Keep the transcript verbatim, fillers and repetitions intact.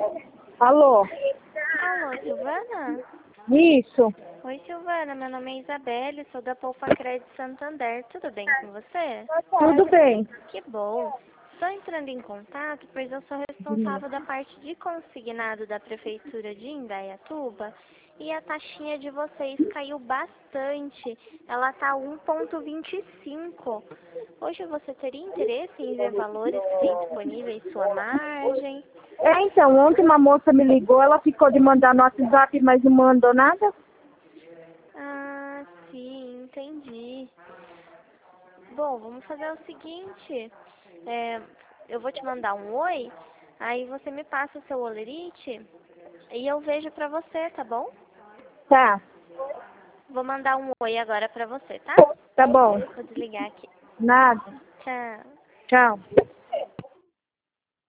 Alô? Alô, Silvana? Isso. Oi, Silvana. Meu nome é Isabelle, sou da Poupa Crédito Santander. Tudo bem com você? Tudo bem. Que bom. Estou entrando em contato, pois eu sou responsável da parte de consignado da Prefeitura de Indaiatuba e a taxinha de vocês caiu bastante. Ela está um vírgula vinte e cinco. Hoje você teria interesse em ver valores que têm disponíveis sua margem? É, então, ontem uma moça me ligou, ela ficou de mandar no WhatsApp, mas não mandou nada. Ah, sim, entendi. Bom, vamos fazer o seguinte. É, eu vou te mandar um oi, aí você me passa o seu olerite e eu vejo pra você, tá bom? Tá. Vou mandar um oi agora pra você, tá? Tá bom. Vou desligar aqui. Nada. Tchau. Tchau.